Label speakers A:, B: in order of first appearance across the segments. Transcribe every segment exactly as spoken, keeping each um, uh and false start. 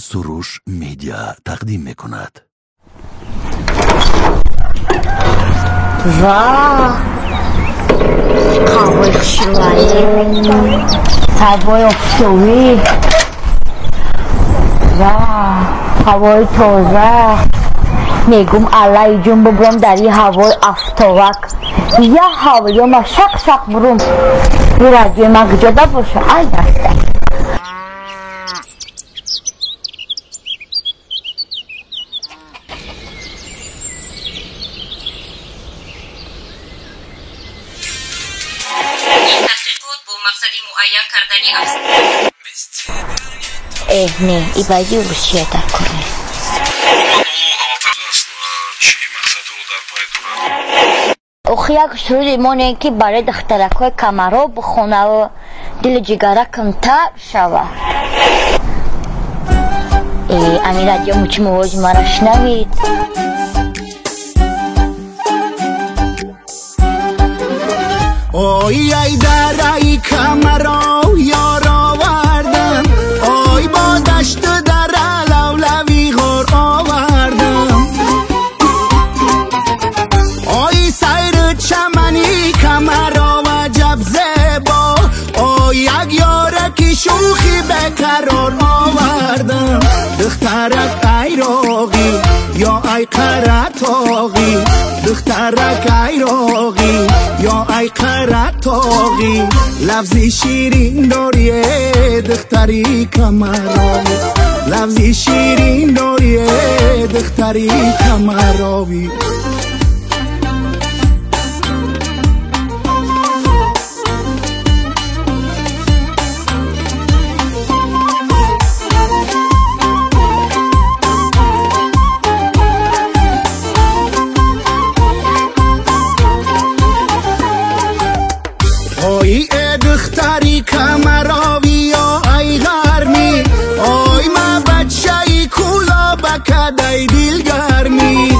A: سروش میدیا تقدیم میکند.
B: واه هوای خوشگلی، هوای آفتابی، واه هوای تازه. میگم علی جون ببرم در این هوای آفتابک یا هوای ما شق شق برم این رادیو ما گجاده باشه. ای دسته اه نه ای باید روسیه در کنه. اخی یک سرود ایمانه که برای دخترک های کمرها بخونه و دل جگرکم تر شوه. ای امی رادیو موچی موج مرا شنوید.
C: اوی ای در ای کمرا یار آوردم، اوی با دشت در لولوی غور آوردم، اوی سیر چمنی کمرا وجب زیبا، اوی یک یارکی شوخی بقرار آوردم. دخترک ای راغی یا ای قرطاغی، دخترک ای راغی یا ای قرطاغی، لفظی شیرین داریه دختری کمراوی، لفظی شیرین داریه دختری کمراوی. اوی ای دختری کمراوی یا ای غرمی، اوی ما بچه ای کولا بکدای دلگرمی،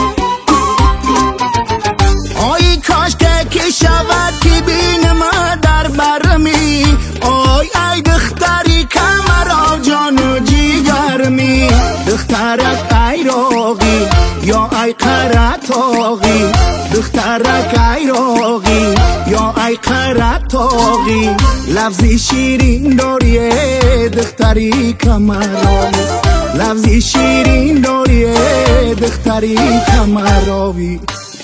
C: اوی کاش که شود که بینم در برمی، اوی ای دختری کمرا جان و جیگرمی. دخترک ای راغی یا ای قرطاغی، دخترک ای راغی یا ای قرطاغی، لفظی شیرین داریه دختری کمراوی، لفظی شیرین داریه دختری کمراوی.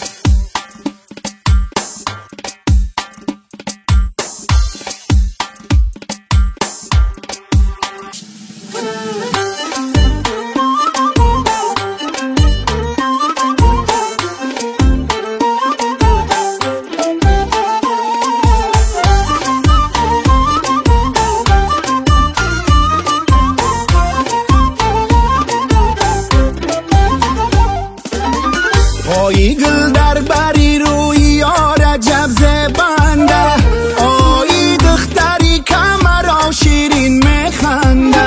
C: اوی گل در بری روی یار عجب زبنده، اوی دختری کمرا شیرین میخنده،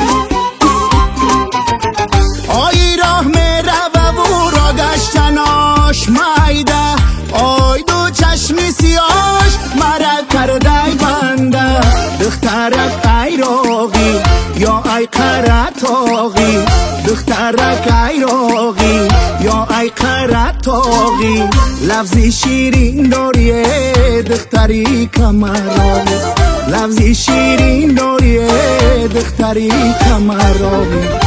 C: اوی راه میروه و را گشتناش میده، اوی دو چشمی سیاش مرا کرده بنده. دخترک ای راغی یا ای قرطاغی، دخترک ای راغی یا ای قرطاغی، لفظی شیرین داریه دختری کمراوی، لفظی شیرین داریه دختری کمراوی.